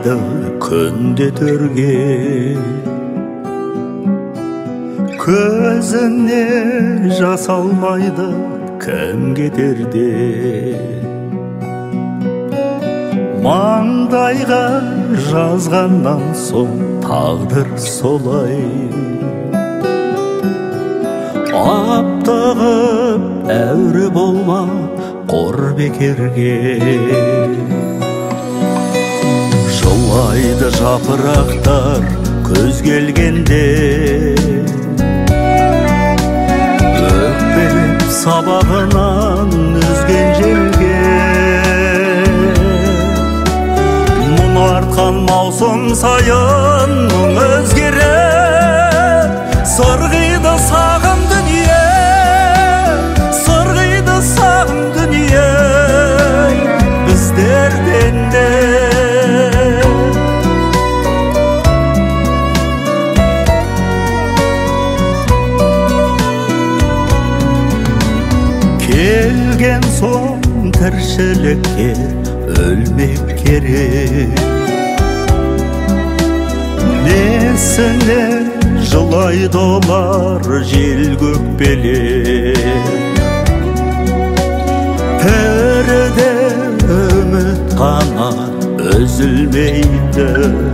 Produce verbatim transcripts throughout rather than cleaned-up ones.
сырлайды күнде төрге, көзіне жас алмайды кім кетерде. Маңдайға жазғаннан соң тағдыр солай, аптығып әуре болма қор бекерге. Жылайды жапырақтар көз келгенде, өкпелеп сабағынан үзген желге. Мұң артқан маусым сайын мұң өзгерер, сырғиды сағым дүние, сырғиды сағым дүние біздерден де. Келген соң тіршілікке өлмек керек, несіне жылайды олар жел көкпелеп. Тіріде үміт қана үзілмейді,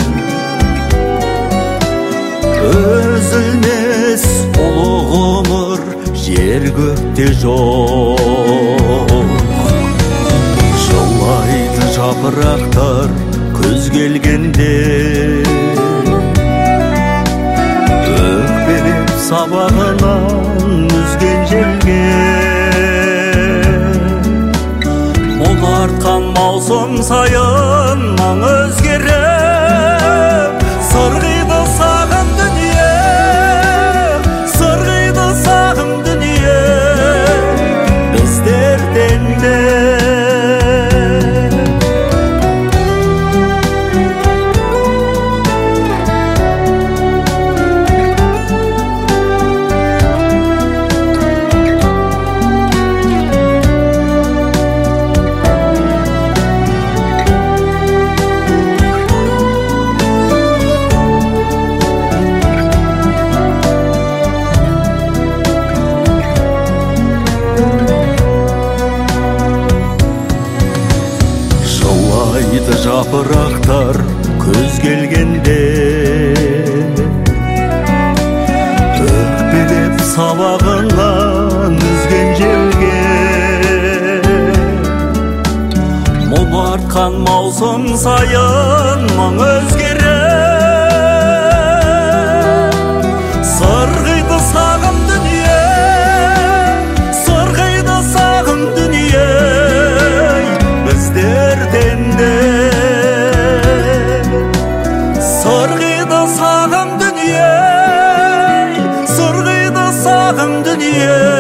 үзілмес ұлы ғұмыр жер көкте жоқ. Жылайды жапырақтар күз келгенде, өкпелеп сабағынан үзген желге. Мұң артқан маусым сайын мұң өзгеріп, сырғиды сағым дүние, сырғиды сағым дүние біздерден де. Жылайды жапырақтар күз келгенде, өкпелеп сабағынан үзген желге. Мұң артқан маусым сайын мұң өзгеріп, сырғиды сағым дүние, сырғиды сағым дүние біздерден де. Сырғиды сағым дүние, сырғиды сағым дүние